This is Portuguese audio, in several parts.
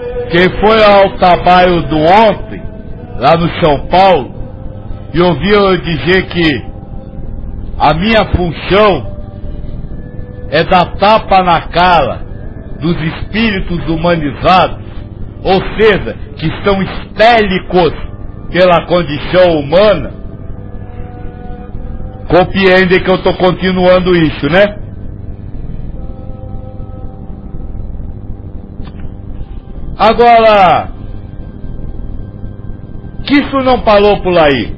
Quem foi ao trabalho do ontem, lá no São Paulo, e ouviu eu dizer que a minha função é dar tapa na cara dos espíritos humanizados, ou seja, que estão histéricos pela condição humana, compreendem que eu estou continuando isso, né? Agora, que isso não parou por aí.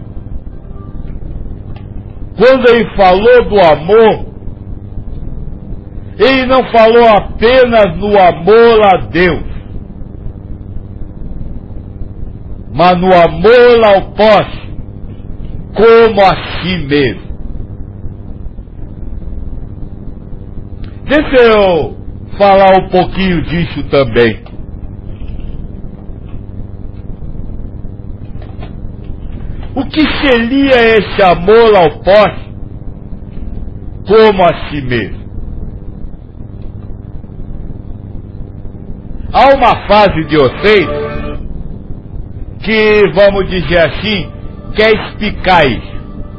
Quando ele falou do amor, ele não falou apenas no amor a Deus, mas no amor ao próximo, como a si mesmo. Deixa eu falar um pouquinho disso também. O que seria esse amor ao próximo como a si mesmo? Há uma fase de vocês que, vamos dizer assim, quer explicar isso.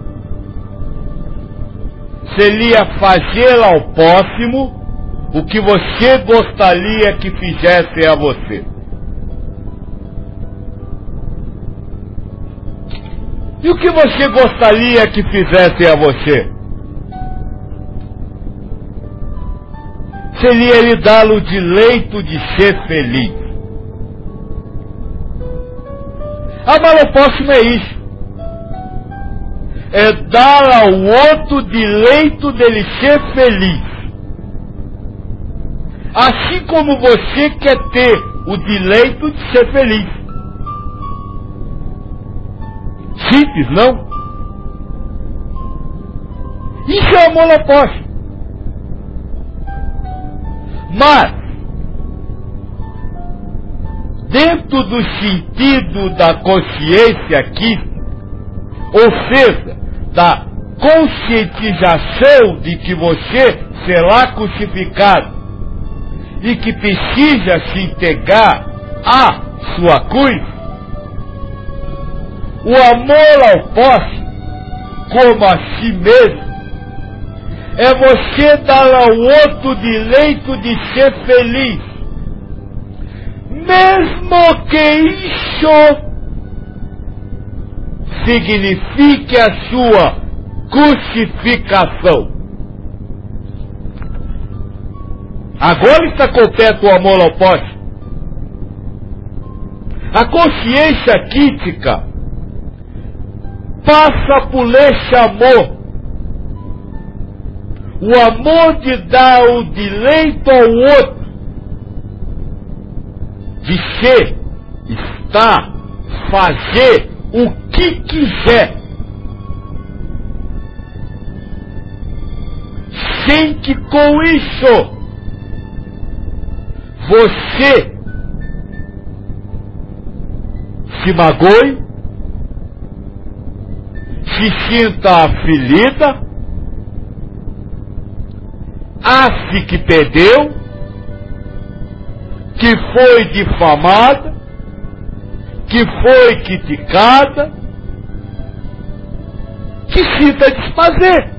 Seria fazer ao próximo o que você gostaria que fizesse a você. E o que você gostaria que fizesse a você? Seria lhe dar o direito de ser feliz. Amar ao próximo é isso. É dar ao outro o direito dele ser feliz. Assim como você quer ter o direito de ser feliz. Simples, não? Isso é amor ao próximo. Mas, dentro do sentido da consciência aqui, ou seja, da conscientização de que você será crucificado e que precisa se entregar à sua cruz, o amor ao próximo, como a si mesmo, é você dar ao outro o direito de ser feliz, mesmo que isso signifique a sua crucificação. Agora está completo o amor ao próximo. A consciência crítica passa por esse amor. O amor de dar o direito ao outro de ser, estar, fazer o que quiser, sem que com isso você se magoe, se sinta aflita, ache que perdeu, que foi difamada, que foi criticada, que sinta desfazer.